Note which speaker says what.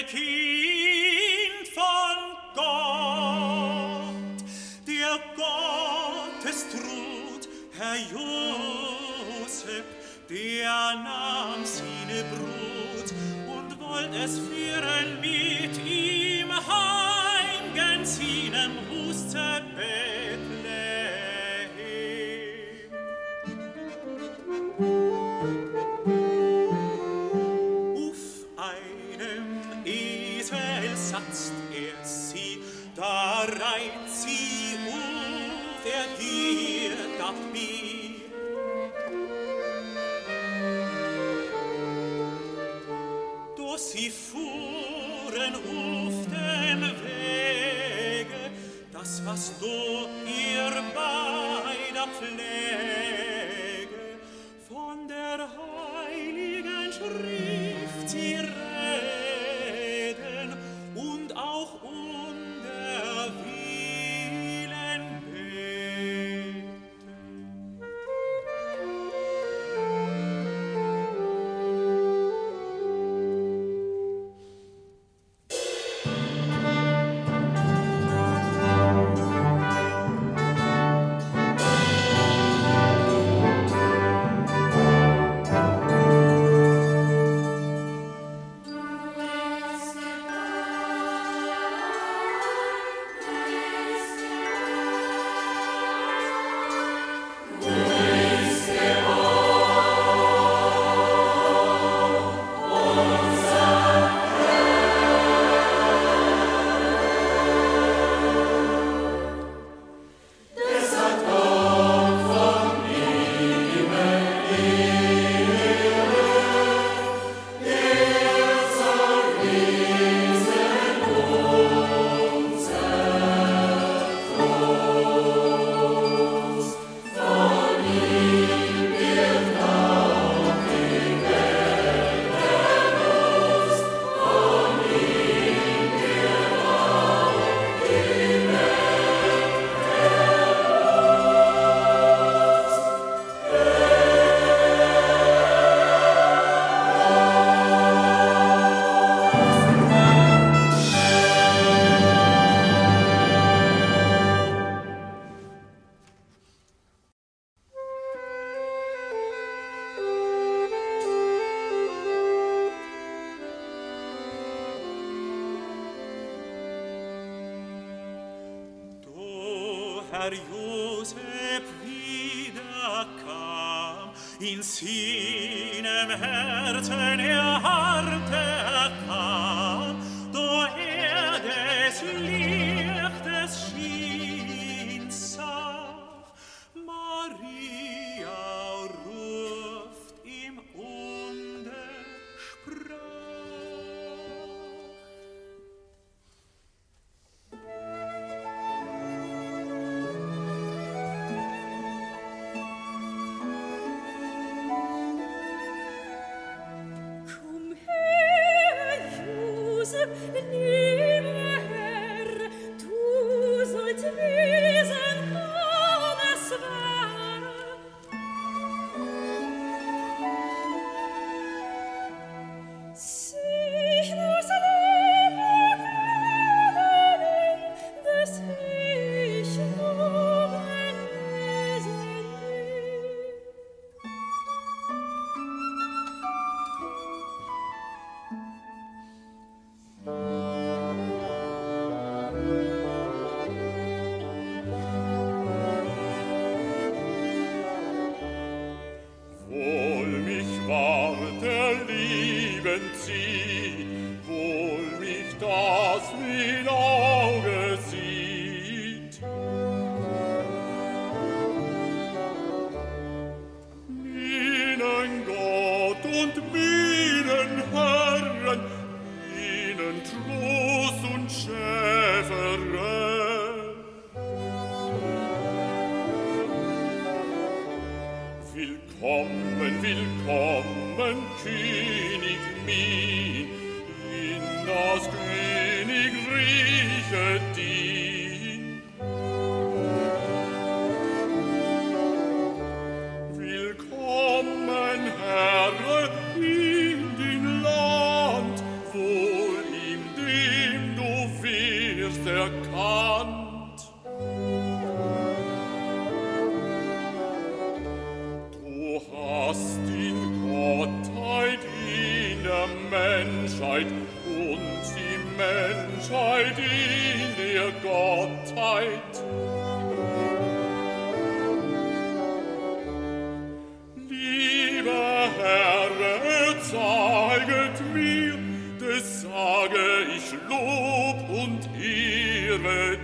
Speaker 1: Kind von Gott, der Gottestrut, Herr Josef, der nahm seine Brut und wollt es führen mit ihm heim, gen seinem Hus zu Bethlehem. Auf einem Esel satzt sie, da reit sie auf, geht ab mir. Do sie fuhren auf dem Wege, das was du ihr beider Pflege, von der heiligen Schrift sie reden und auch unter Willen beten. Herr Josef wiederkam, in seinem Herzen harrte kam, do des Lichtes schien sah, Maria ruft ihm und sprach.
Speaker 2: Lieber Herr, du sollst wissen, alles wahr. Sich das Leben gönnen, das ich nur lesen will.
Speaker 3: Wohl mich das mein Auge sieht. Meinen Gott und meinen Herren, ihnen Trost und Schäfere. Willkommen, willkommen, König mein, in das Königreiche dien. Willkommen, Herr, in den Land, wohl im der Menschheit und die Menschheit in der Gottheit. Lieber Herr, zeiget mir, des sage ich Lob und Ehre